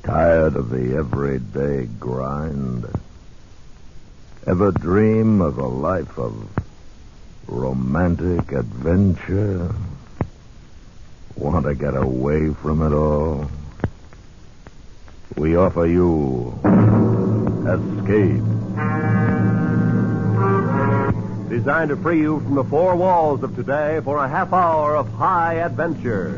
Tired of the everyday grind? Ever dream of a life of romantic adventure? Want to get away from it all? We offer you Escape. Designed to free you from the four walls of today for a half hour of high adventure.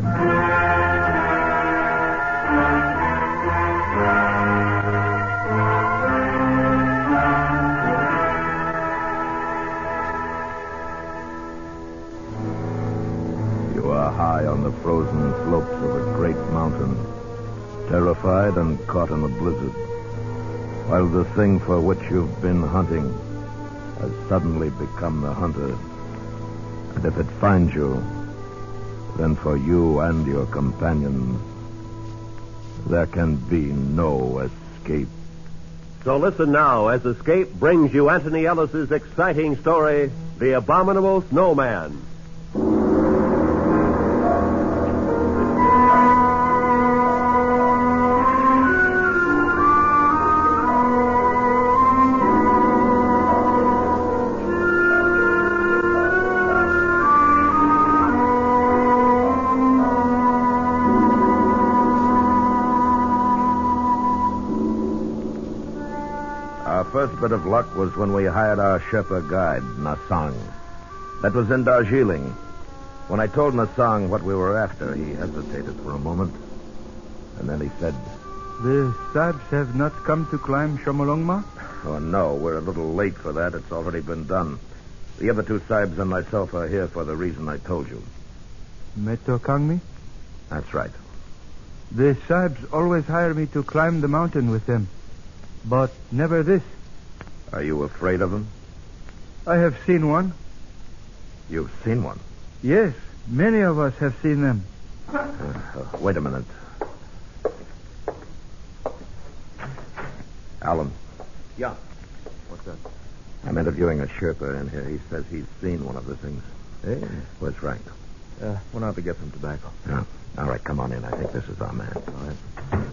You are high on the frozen slopes of a great mountain, terrified and caught in a blizzard, while the thing for which you've been hunting has suddenly become the hunter. And if it finds you, then for you and your companions, there can be no escape. So listen now as Escape brings you Anthony Ellis's exciting story, The Abominable Snowman. First bit of luck was when we hired our Sherpa guide, Nasang. That was in Darjeeling. When I told Nasang what we were after, he hesitated for a moment. And then he said, "The Sahibs have not come to climb Shomolungma?" "Oh, no, we're a little late for that. It's already been done. The other two Sahibs and myself are here for the reason I told you." Meto Kangmi? That's right. The Sahibs always hire me to climb the mountain with them. But never this. Are you afraid of them? I have seen one. You've seen one? Yes, many of us have seen them. Wait a minute. Alan. Yeah. What's that? I'm interviewing a Sherpa in here. He says he's seen one of the things. Hey, where's Frank? Went out to get some tobacco. Yeah. All right, come on in. I think this is our man. All right.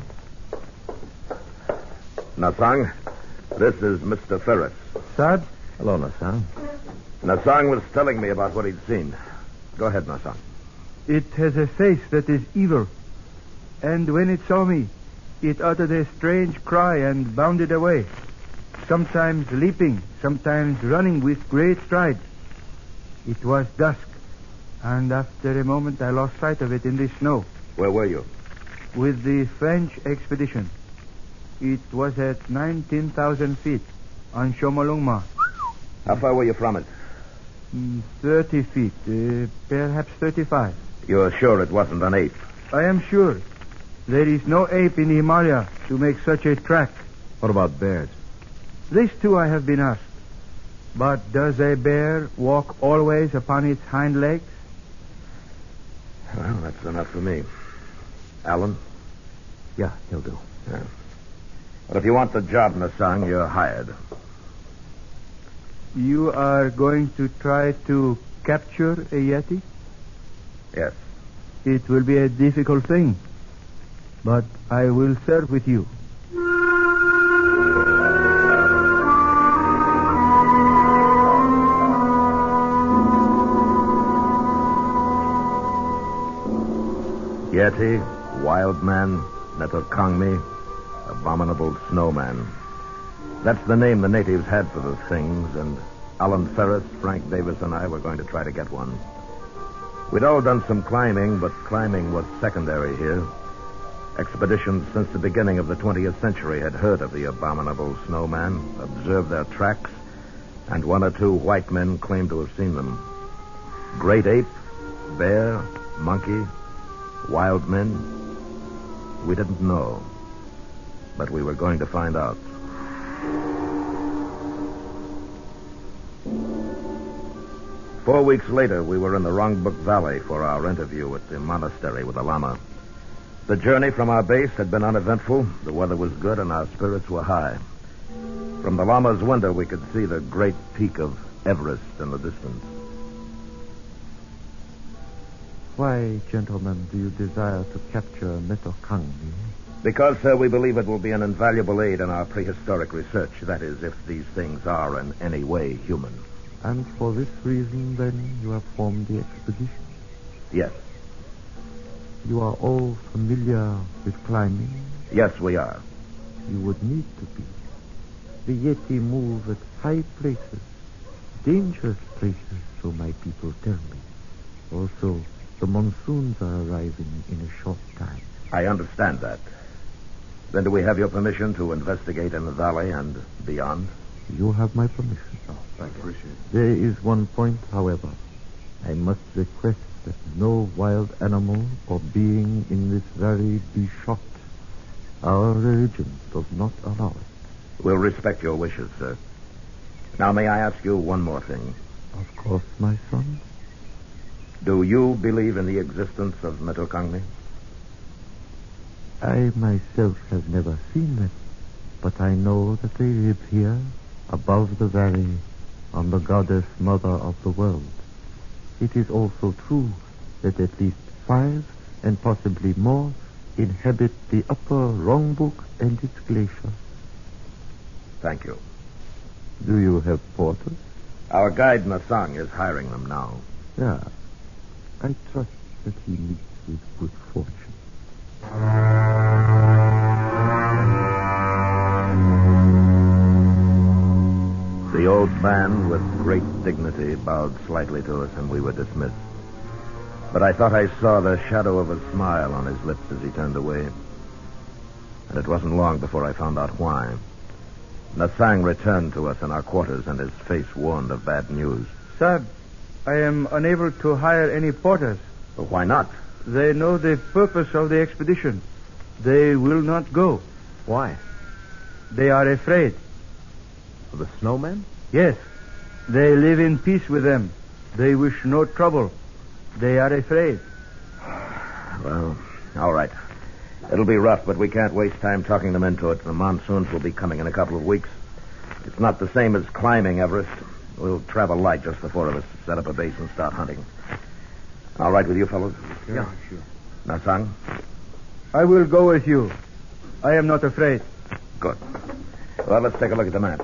Nasang, this is Mr. Ferris. Sahib? Hello, Nasang. Nasang was telling me about what he'd seen. Go ahead, Nasang. It has a face that is evil. And when it saw me, it uttered a strange cry and bounded away. Sometimes leaping, sometimes running with great strides. It was dusk, and after a moment I lost sight of it in the snow. Where were you? With the French expedition. It was at 19,000 feet on Shomolungma. How far were you from it? 30 feet, perhaps 35. You're sure it wasn't an ape? I am sure. There is no ape in the Himalaya to make such a track. What about bears? This too I have been asked. But does a bear walk always upon its hind legs? Well, that's enough for me. Alan? Yeah, he'll do. Yeah. But if you want the job, Nasang, you're hired. You are going to try to capture a Yeti? Yes. It will be a difficult thing, but I will serve with you. Yeti, Wild Man, Meto Kangmi, Abominable Snowman. That's the name the natives had for the things, and Alan Ferris, Frank Davis, and I were going to try to get one. We'd all done some climbing, but climbing was secondary here. Expeditions since the beginning of the 20th century had heard of the Abominable Snowman, observed their tracks, and one or two white men claimed to have seen them. Great ape, bear, monkey, wild men, we didn't know. But we were going to find out. Four weeks later, we were in the Rongbuk Valley for our interview at the monastery with the Lama. The journey from our base had been uneventful, the weather was good, and our spirits were high. From the Lama's window, we could see the great peak of Everest in the distance. Why, gentlemen, do you desire to capture Meto Kangmi? Because, sir, we believe it will be an invaluable aid in our prehistoric research. That is, if these things are in any way human. And for this reason, then, you have formed the expedition? Yes. You are all familiar with climbing? Yes, we are. You would need to be. The Yeti move at high places, dangerous places, so my people tell me. Also, the monsoons are arriving in a short time. I understand that. Then do we have your permission to investigate in the valley and beyond? You have my permission. Oh, thank you. Appreciate it. There is one point, however. I must request that no wild animal or being in this valley be shot. Our religion does not allow it. We'll respect your wishes, sir. Now, may I ask you one more thing? Of course, my son. Do you believe in the existence of Metokangmi? I myself have never seen them, but I know that they live here, above the valley, on the goddess mother of the world. It is also true that at least 5, and possibly more, inhabit the upper Rongbuk and its glacier. Thank you. Do you have porters? Our guide Nasang is hiring them now. Yeah. I trust that he meets with good fortune. The old man, with great dignity, bowed slightly to us, and we were dismissed. But I thought I saw the shadow of a smile on his lips as he turned away. And it wasn't long before I found out why. Nasang returned to us in our quarters, and his face warned of bad news. Sir, I am unable to hire any porters. But why not? They know the purpose of the expedition. They will not go. Why? They are afraid. The snowmen? Yes. They live in peace with them. They wish no trouble. They are afraid. Well, all right. It'll be rough, but we can't waste time talking them into it. The monsoons will be coming in a couple of weeks. It's not the same as climbing Everest. We'll travel light, just the 4 of us, set up a base and start hunting. All right with you, fellows? Yeah, sure. Nasang? I will go with you. I am not afraid. Good. Well, let's take a look at the map.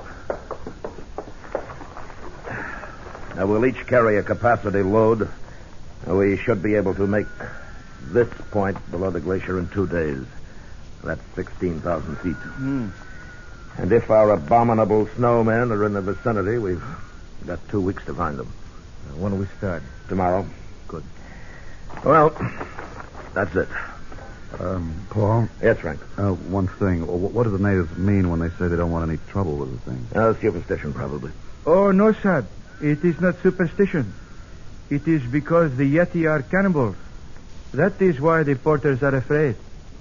Now, we'll each carry a capacity load. We should be able to make this point below the glacier in 2 days. That's 16,000 feet. And if our abominable snowmen are in the vicinity, we've got 2 weeks to find them. When do we start? Tomorrow. Good. Well, that's it. Paul? Yes, Frank. One thing. What do the natives mean when they say they don't want any trouble with the thing? Superstition, probably. Oh, no, sir. It is not superstition. It is because the Yeti are cannibals. That is why the porters are afraid.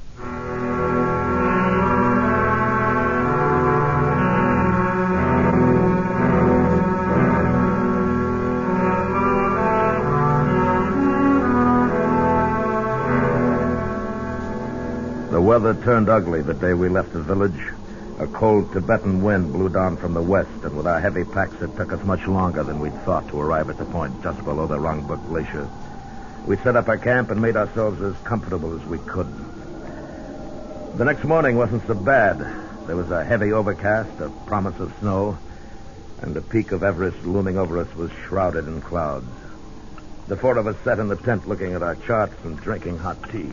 The weather turned ugly the day we left the village. A cold Tibetan wind blew down from the west, and with our heavy packs, it took us much longer than we'd thought to arrive at the point just below the Rongbuk Glacier. We set up our camp and made ourselves as comfortable as we could. The next morning wasn't so bad. There was a heavy overcast, a promise of snow, and the peak of Everest looming over us was shrouded in clouds. The 4 of us sat in the tent looking at our charts and drinking hot tea.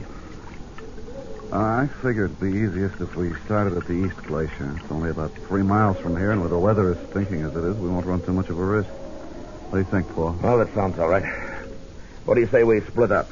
I figured it'd be easiest if we started at the East Glacier. It's only about 3 miles from here, and with the weather as stinking as it is, we won't run too much of a risk. What do you think, Paul? Well, that sounds all right. What do you say we split up?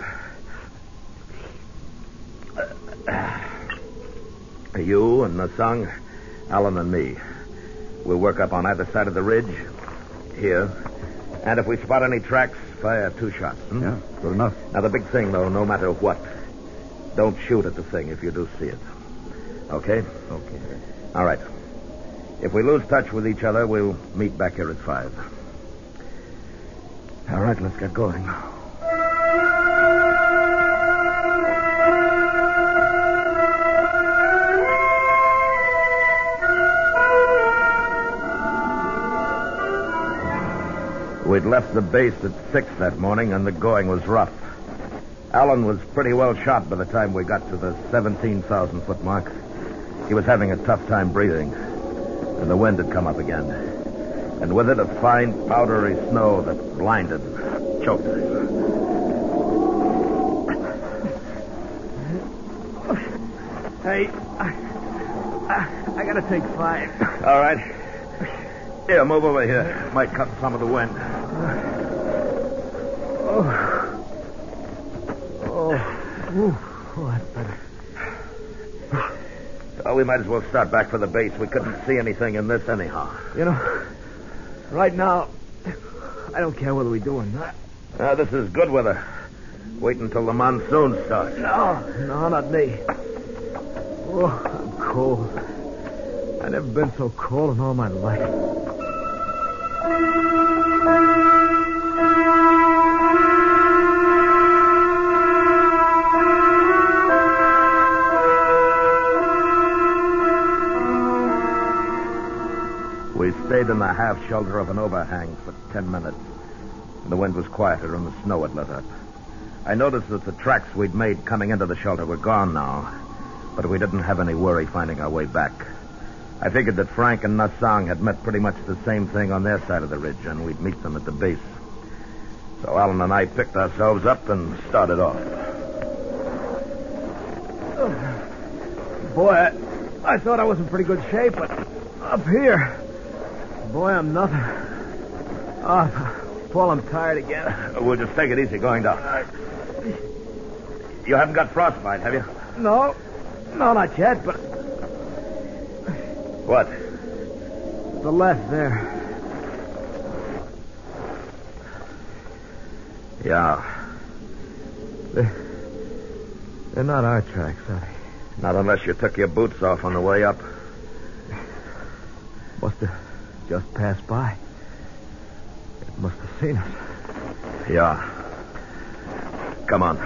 You and Nasang, Alan and me. We'll work up on either side of the ridge. Here. And if we spot any tracks, fire 2 shots. Yeah, good enough. Now, the big thing, though, no matter what, don't shoot at the thing if you do see it. Okay? Okay. All right. If we lose touch with each other, we'll meet back here at 5. All right, let's get going. We'd left the base at 6 that morning, and the going was rough. Alan was pretty well shot by the time we got to the 17,000-foot mark. He was having a tough time breathing, and the wind had come up again. And with it, a fine, powdery snow that blinded, choked us. Hey, I gotta take 5. All right. Here, move over here. Might cut some of the wind. Oh, that's better. Oh, we might as well start back for the base. We couldn't see anything in this anyhow. You know, right now, I don't care whether we do or not. This is good weather. Wait until the monsoon starts. No, not me. Oh, I'm cold. I've never been so cold in all my life. We stayed in the half shelter of an overhang for 10 minutes. The wind was quieter and the snow had let up. I noticed that the tracks we'd made coming into the shelter were gone now, but we didn't have any worry finding our way back. I figured that Frank and Nassang had met pretty much the same thing on their side of the ridge, and we'd meet them at the base. So Alan and I picked ourselves up and started off. Boy, I thought I was in pretty good shape, but up here, boy, I'm nothing. Paul, I'm tired again. We'll just take it easy going down. You haven't got frostbite, have you? No, not yet, but What? the left there. Yeah. They're not our tracks, are they? Not unless you took your boots off on the way up. Must have just passed by. It must have seen us. Yeah. Come on.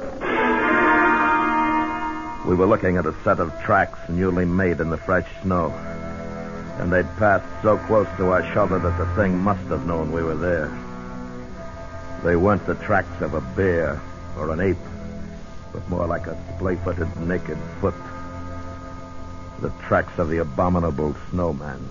We were looking at a set of tracks newly made in the fresh snow. And they'd passed so close to our shelter that the thing must have known we were there. They weren't the tracks of a bear or an ape, but more like a splay-footed naked foot. The tracks of the abominable snowman.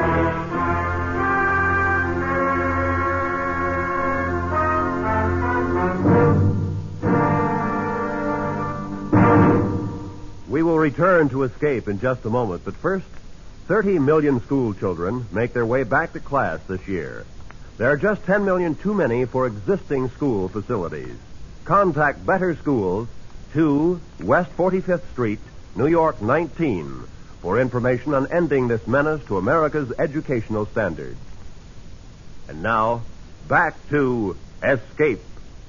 We will return to Escape in just a moment, but first, 30 million school children make their way back to class this year. There are just 10 million too many for existing school facilities. Contact Better Schools, 2 West 45th Street, New York 19, for information on ending this menace to America's educational standards. And now, back to Escape.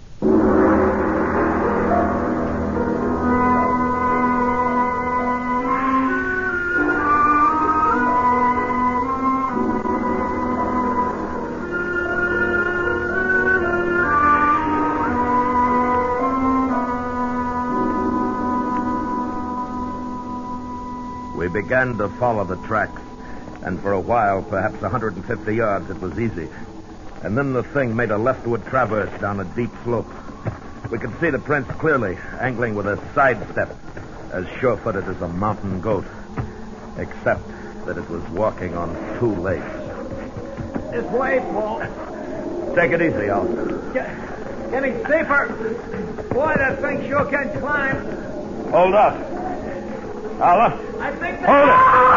We began to follow the tracks, and for a while, perhaps 150 yards, it was easy. And then the thing made a leftward traverse down a deep slope. We could see the prints clearly, angling with a sidestep, as sure-footed as a mountain goat, except that it was walking on 2 legs. This way, Paul. Take it easy, Al. Getting safer. Boy, that thing sure can climb. Hold up. Al, I think hold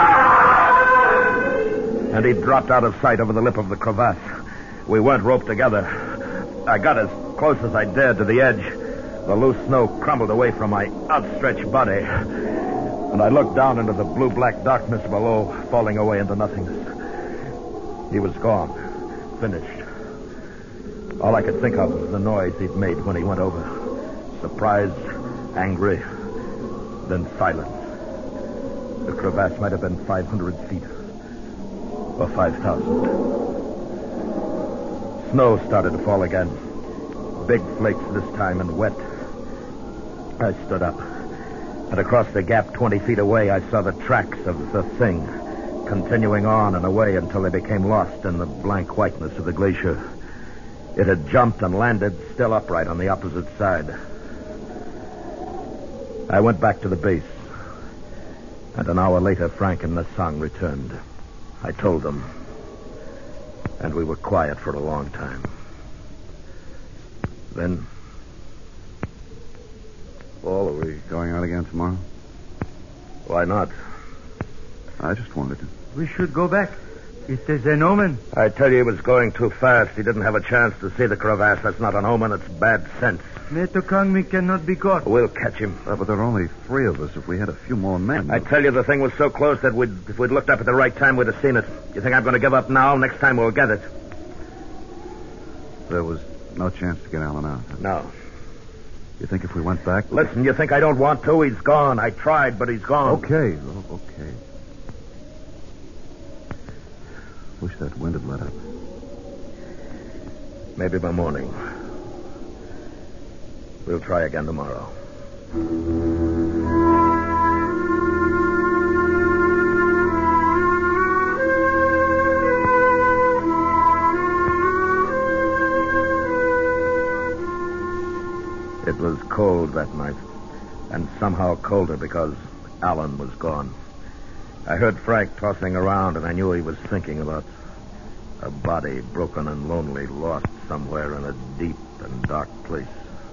it! And he dropped out of sight over the lip of the crevasse. We weren't roped together. I got as close as I dared to the edge. The loose snow crumbled away from my outstretched body. And I looked down into the blue-black darkness below, falling away into nothingness. He was gone. Finished. All I could think of was the noise he'd made when he went over. Surprise, angry, then silence. The crevasse might have been 500 feet. Or 5,000. Snow started to fall again. Big flakes this time and wet. I stood up. And across the gap 20 feet away, I saw the tracks of the thing, continuing on and away until they became lost in the blank whiteness of the glacier. It had jumped and landed still upright on the opposite side. I went back to the base. And an hour later, Frank and Nassang returned. I told them. And we were quiet for a long time. Then... Paul, are we going out again tomorrow? Why not? I just wanted to. We should go back. It is an omen. I tell you, he was going too fast. He didn't have a chance to see the crevasse. That's not an omen. It's bad sense. Metokangmi cannot be caught. We'll catch him. But there are only 3 of us. If we had a few more men... I tell you, the thing was so close that if we'd looked up at the right time, we'd have seen it. You think I'm going to give up now? Next time we'll get it. There was no chance to get Alan out. No. You think if we went back... Listen, you think I don't want to? He's gone. I tried, but he's gone. Okay. Okay. Wish that wind had let up. Maybe by morning. We'll try again tomorrow. It was cold that night, and somehow colder because Alan was gone. I heard Frank tossing around, and I knew he was thinking about a body broken and lonely, lost somewhere in a deep and dark place.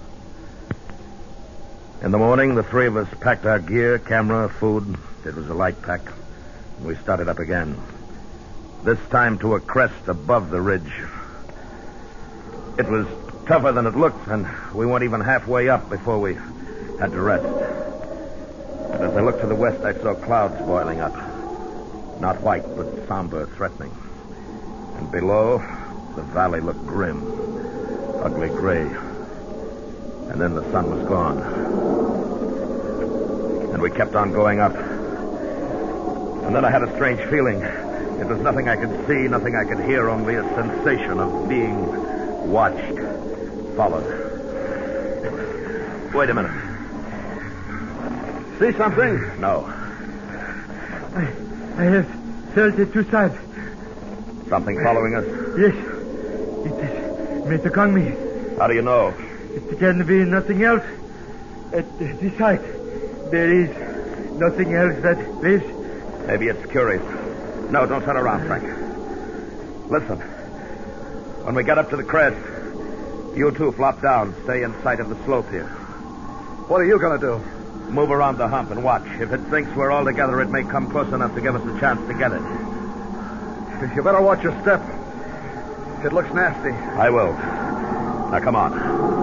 In the morning, the 3 of us packed our gear, camera, food. It was a light pack. And we started up again. This time to a crest above the ridge. It was tougher than it looked, and we weren't even halfway up before we had to rest. And as I looked to the west, I saw clouds boiling up. Not white, but somber, threatening. And below, the valley looked grim, ugly gray. And then the sun was gone. And we kept on going up. And then I had a strange feeling. It was nothing I could see, nothing I could hear, only a sensation of being watched, followed. Wait a minute. See something? No. I have felt it 2 sides. Something following us? Yes. It is Metokangmi. How do you know? It can be nothing else. At this height, there is nothing else that lives. Maybe it's curious. No, don't turn around, Frank. Listen. When we get up to the crest, you 2 flop down. Stay in sight of the slope here. What are you going to do? Move around the hump and watch. If it thinks we're all together, it may come close enough to give us a chance to get it. You better watch your step. It looks nasty. I will. Now, come on.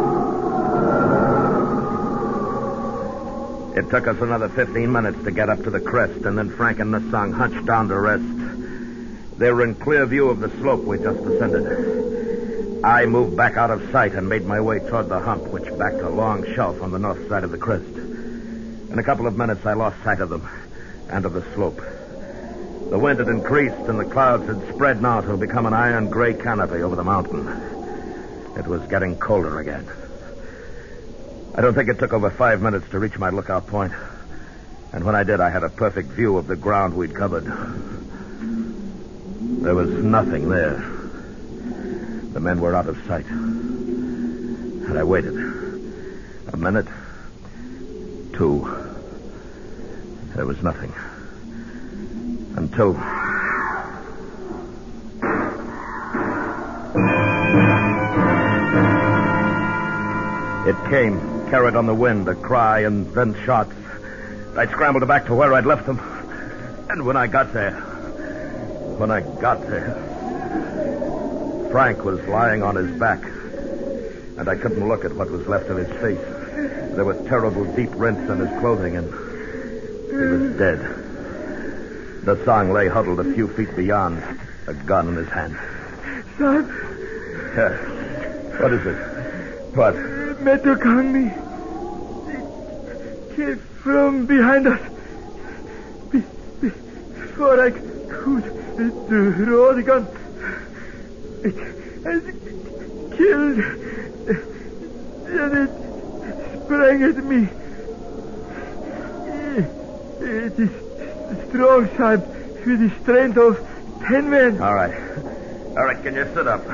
It took us another 15 minutes to get up to the crest, and then Frank and Nassang hunched down to rest. They were in clear view of the slope we just ascended. I moved back out of sight and made my way toward the hump, which backed a long shelf on the north side of the crest. In a couple of minutes, I lost sight of them and of the slope. The wind had increased, and the clouds had spread now to become an iron gray canopy over the mountain. It was getting colder again. I don't think it took over 5 minutes to reach my lookout point. And when I did, I had a perfect view of the ground we'd covered. There was nothing there. The men were out of sight. And I waited. A minute. 2. There was nothing. Until... It came, carried on the wind, a cry and then shots. I scrambled back to where I'd left them. And when I got there... Frank was lying on his back. And I couldn't look at what was left of his face. There were terrible deep rents in his clothing, and he was dead. The Nassang lay huddled a few feet beyond, a gun in his hand. Son? What is it? What? Metokangmi came from behind us. Before I could draw the gun, it killed, and it sprang at me. It is strong, Sahib, with the strength of 10 men. All right, can you sit up?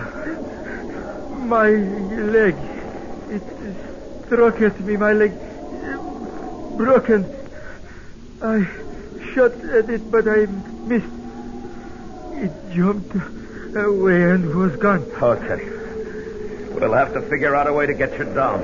My leg. It struck at me, my leg. broken. I shot at it, but I missed. It jumped away and was gone. Okay. We'll have to figure out a way to get you down.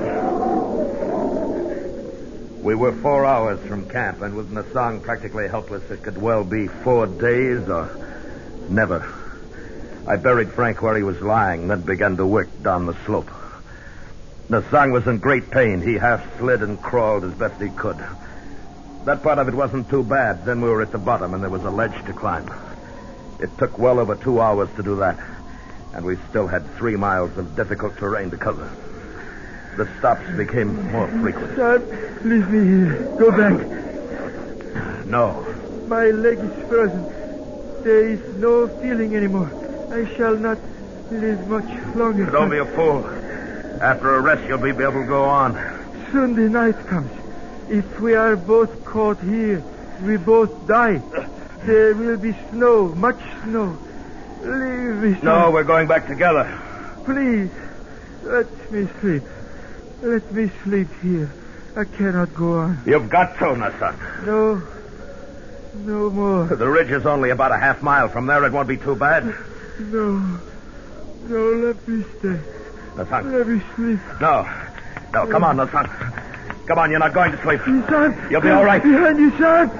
We were 4 hours from camp, and with Nasang practically helpless, it could well be 4 days or never. I buried Frank where he was lying, then began to work down the slope. Nasang was in great pain. He half slid and crawled as best he could. That part of it wasn't too bad. Then we were at the bottom, and there was a ledge to climb. It took well over 2 hours to do that, and we still had 3 miles of difficult terrain to cover. The stops became more frequent. Son, leave me here. Go back. No. My leg is frozen. There is no feeling anymore. I shall not live much longer. Don't be a fool. After a rest, you'll be able to go on. Soon the night comes. If we are both caught here, we both die. There will be snow, much snow. Leave me, son. No, we're going back together. Please, let me sleep. Let me sleep here. I cannot go on. You've got to, Nasang. No. No more. The ridge is only about a half mile from there. It won't be too bad. No. No, let me stay. Nasang. Let me sleep. No. No, come on, Nasang. Come on, you're not going to sleep. Son. You'll be all right. Behind you, son.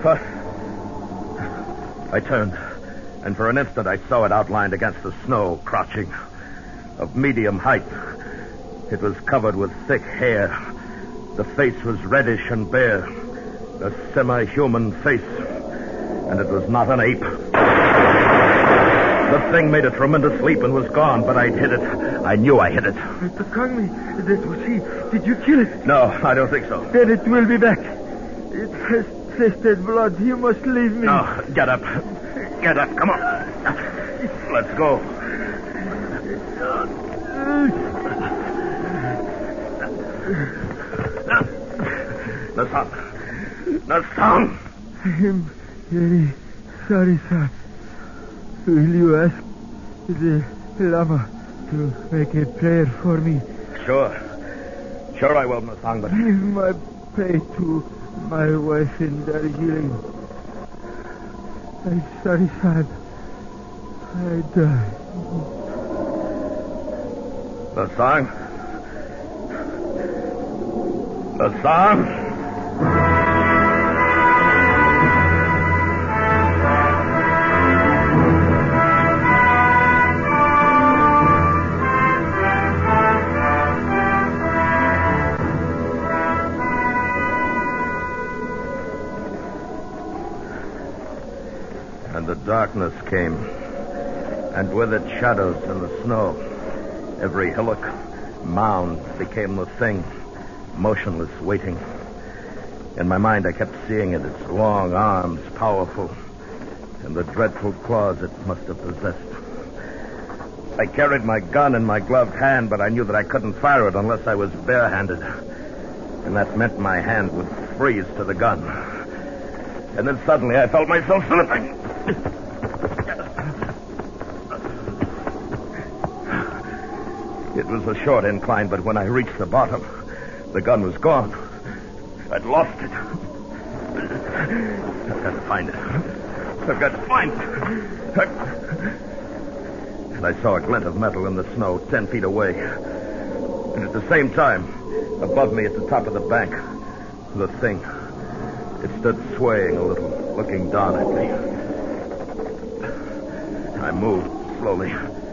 I turned, and for an instant I saw it outlined against the snow, crouching, of medium height. It was covered with thick hair. The face was reddish and bare, a semi-human face, and it was not an ape. The thing made a tremendous leap and was gone, but I'd hit it. I knew I hit it. Mr. Conley, that was he. Did you kill it? No, I don't think so. Then it will be back. It has tasted blood. You must leave me. No, get up. Get up, come on. Let's go. Nasang. Nasang. I'm very sorry, sir. Will you ask the Lama to make a prayer for me? Sure. Sure I will, Nasang, but... Give my pay to my wife in Darjeeling. I'm sorry, sir. I die. Nasang? Nasang? And the darkness came, and with it shadows in the snow. Every hillock, mound became the thing, motionless, waiting. In my mind, I kept seeing it, its long arms, powerful, and the dreadful claws it must have possessed. I carried my gun in my gloved hand, but I knew that I couldn't fire it unless I was barehanded. And that meant my hand would freeze to the gun. And then suddenly I felt myself slipping. It was a short incline, but when I reached the bottom, the gun was gone. I'd lost it. I've got to find it. I've got to find it. And I saw a glint of metal in the snow 10 feet away. And at the same time, above me at the top of the bank, the thing. It stood swaying a little, looking down at me. I moved slowly,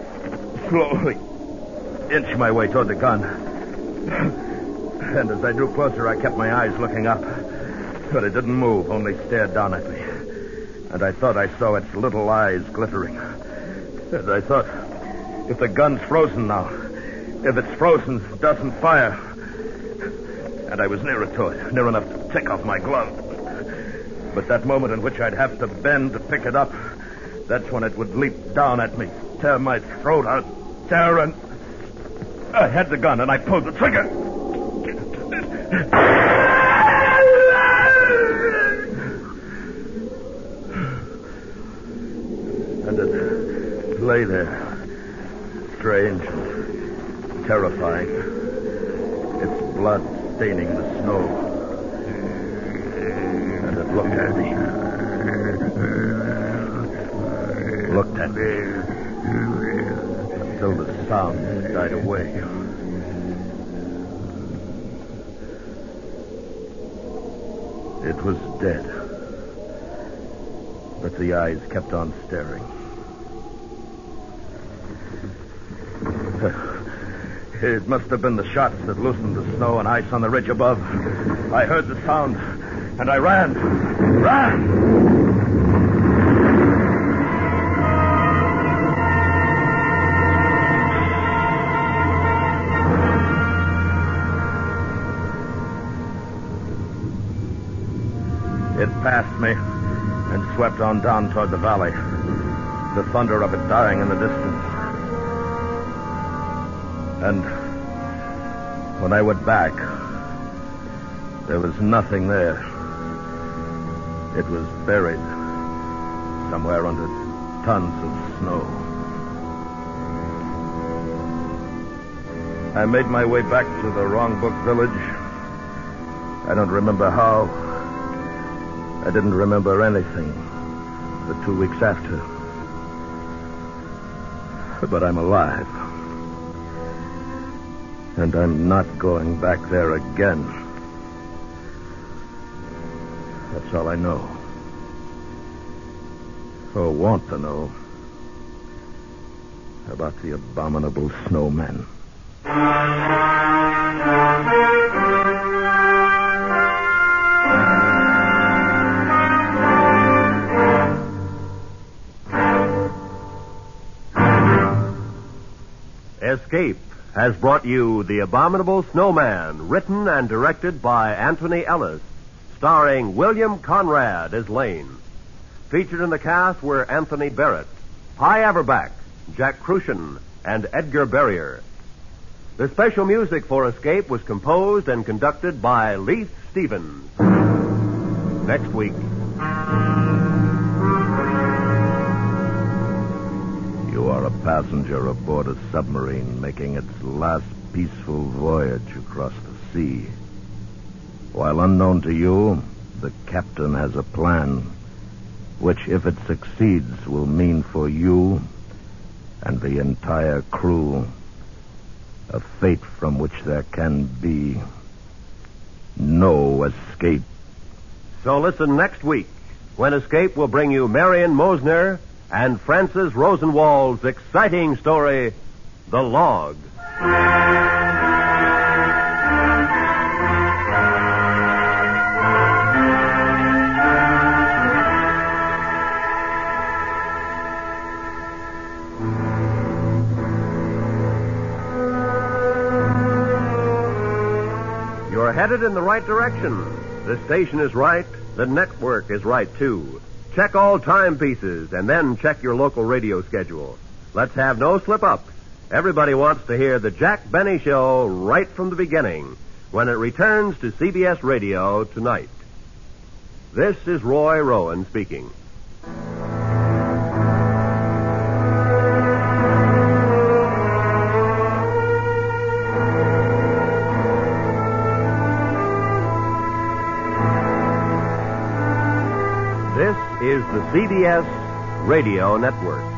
inched my way toward the gun. And as I drew closer, I kept my eyes looking up. But it didn't move, only stared down at me. And I thought I saw its little eyes glittering. And I thought, if the gun's frozen now, if it's frozen, it doesn't fire. And I was nearer to it, near enough to take off my glove. But that moment in which I'd have to bend to pick it up, that's when it would leap down at me, tear my throat out, tear, and I had the gun and I pulled the trigger. And it lay there, strange and terrifying, its blood staining the snow. Looked at me. Looked at me. Until the sound died away. It was dead. But the eyes kept on staring. It must have been the shots that loosened the snow and ice on the ridge above. I heard the sound, and I ran. It passed me and swept on down toward the valley, the thunder of it dying in the distance. And when I went back, there was nothing there. It was buried somewhere under tons of snow. I made my way back to the Wrongbook village. I don't remember how. I didn't remember anything the 2 weeks after. But I'm alive. And I'm not going back there again. That's all I know. Or want to know about the abominable snowman. Escape has brought you The Abominable Snowman, written and directed by Anthony Ellis, starring William Conrad as Lane. Featured in the cast were Anthony Barrett, Pye Averback, Jack Crucian, and Edgar Barrier. The special music for Escape was composed and conducted by Leith Stevens. Next week. You are a passenger aboard a submarine making its last peaceful voyage across the sea. While unknown to you, the captain has a plan, which, if it succeeds, will mean for you and the entire crew a fate from which there can be no escape. So listen next week, when Escape will bring you Marion Mosner and Francis Rosenwald's exciting story, The Log. You're headed in the right direction. The station is right. The network is right, too. Check all timepieces, and then check your local radio schedule. Let's have no slip-ups. Everybody wants to hear the Jack Benny Show right from the beginning, when it returns to CBS Radio tonight. This is Roy Rowan speaking. This is the CBS Radio Network.